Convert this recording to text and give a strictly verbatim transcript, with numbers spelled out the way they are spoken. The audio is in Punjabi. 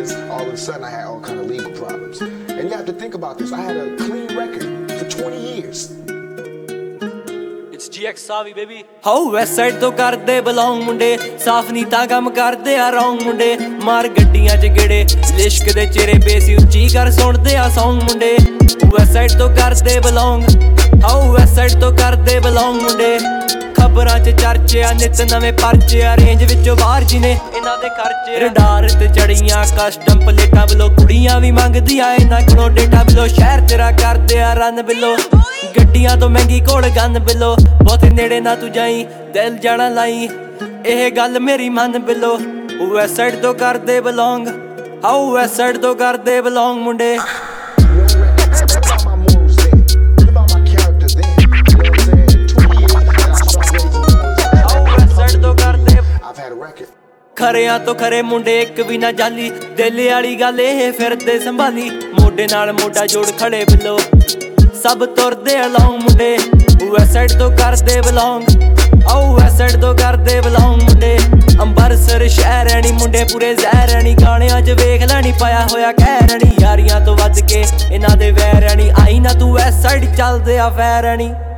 because all of a sudden I had all kind of legal problems. And you have to think about this. I had a clean record for twenty years. It's G X Savi, baby. How west side ਤੋਂ ਕਰਦੇ ਬਲੌਂਗ ਮੁੰਡੇ ਸਾਫ ਨੀ ਤਾਂ ਕੰਮ ਕਰਦੇ ਆ ਰੌਂਗ ਮੁੰਡੇ ਮਾਰ ਗੱਡੀਆਂ 'ਚ ਗੇੜੇ ਲਿਸ਼ਕ ਦੇ ਚਿਹਰੇ ਬੇਸੀ ਉੱਚੀ ਕਰ ਸੁਣਦੇ ਆ ਸੌਂਗ ਮੁੰਡੇ ਵੈਸਟ ਸਾਈਡ ਤੋਂ ਕਰਦੇ ਬਲੌਂਗ ਹਾਉ ਵੈਸਟ ਸਾਈਡ ਤੋਂ ਕਰਦੇ ਬਲੌਂਗ ਮੁੰਡੇ ਖਬਰਾਂ 'ਚ ਚਰਚੇ ਆ ਨਿਤ ਨਵੇਂ ਪਰਚੇ ਆ ਰੇਂਜ ਵਿੱਚੋਂ ਬਾਹਰ ਜਿਨੇ ਇਹਨਾਂ ਦੇ ਖਰਚੇ ਰਡਾਰ ਤੇ ਚੜੀਆਂ ਕਸਟਮ ਪਲੇਟਾਂ ਵੱਲੋਂ ਕੁੜੀਆਂ ਵੀ ਮੰਗਦੀਆਂ ਇਹਨਾਂ ਕੋਲੋਂ ਡੇਟਾ ਬਿੱਲੋ ਸ਼ਹਿਰ ਤੇਰਾ ਕਰਦੇ ਆ ਰਨ ਬਿੱਲੋ ਗੱਡੀਆਂ ਤੋਂ ਮਹਿੰਗੀ ਕੋਲ ਗੰਨ ਬਿੱਲੋ ਬਹੁਤੇ ਨੇੜੇ ਨਾ ਤੂੰ ਜਾਈ ਦਿਲ ਜਾਣਾ ਲਾਈ ਇਹ ਗੱਲ ਮੇਰੀ ਮੰਨ ਬਿੱਲੋ ਵੈਸਟ ਸਾਈਡ ਤੋਂ ਕਰਦੇ ਬਲੌਂਗ ਹਾਉ ਵੈਸਟ ਸਾਈਡ ਤੋਂ ਕਰਦੇ ਬਲੌਂਗ ਮੁੰਡੇ ਖਰਿਆਂ ਤੋਂ ਖਰੇ ਮੁੰਡੇ ਇੱਕ ਵੀ ਨਾ ਜਾਲੀ ਦਿਲ ਵਾਲੀ ਗੱਲ ਇਹ ਫਿਰਦੇ ਸੰਭਾਲੀ ਮੋਢੇ ਨਾਲ ਮੋਢਾ ਜੋੜ ਖੜੇ ਬਿੱਲੋ ਸਭ ਤੁਰਦੇ ਅਲੌਂਗ ਮੁੰਡੇ ਵੈਸਟ ਸਾਈਡ ਤੋਂ ਕਰਦੇ ਬਲੌਂਗ ਆਉ ਵੈਸਟ ਸਾਈਡ ਤੋਂ ਕਰਦੇ ਬਲੌਂਗ ਮੁੰਡੇ ਅੰਬਰਸਰ ਸ਼ਹਿਰ ਐਣੀ ਮੁੰਡੇ ਪੂਰੇ ਜ਼ਹਿਰ ਐਣੀ ਗਾਣਿਆਂ 'ਚ ਵੇਖ ਲੈਣੀ ਪਾਇਆ ਹੋਇਆ ਕਹਿ ਰਣੀ ਯਾਰੀਆਂ ਤੋਂ ਵੱਧ ਕੇ ਇਹਨਾਂ ਦੇ ਵੈਰ ਐਣੀ ਆਈ ਨਾ ਤੂੰ ਵੈਸਟ ਸਾਈਡ ਚੱਲਦੇ ਆ ਫੈਰ ਐਣੀ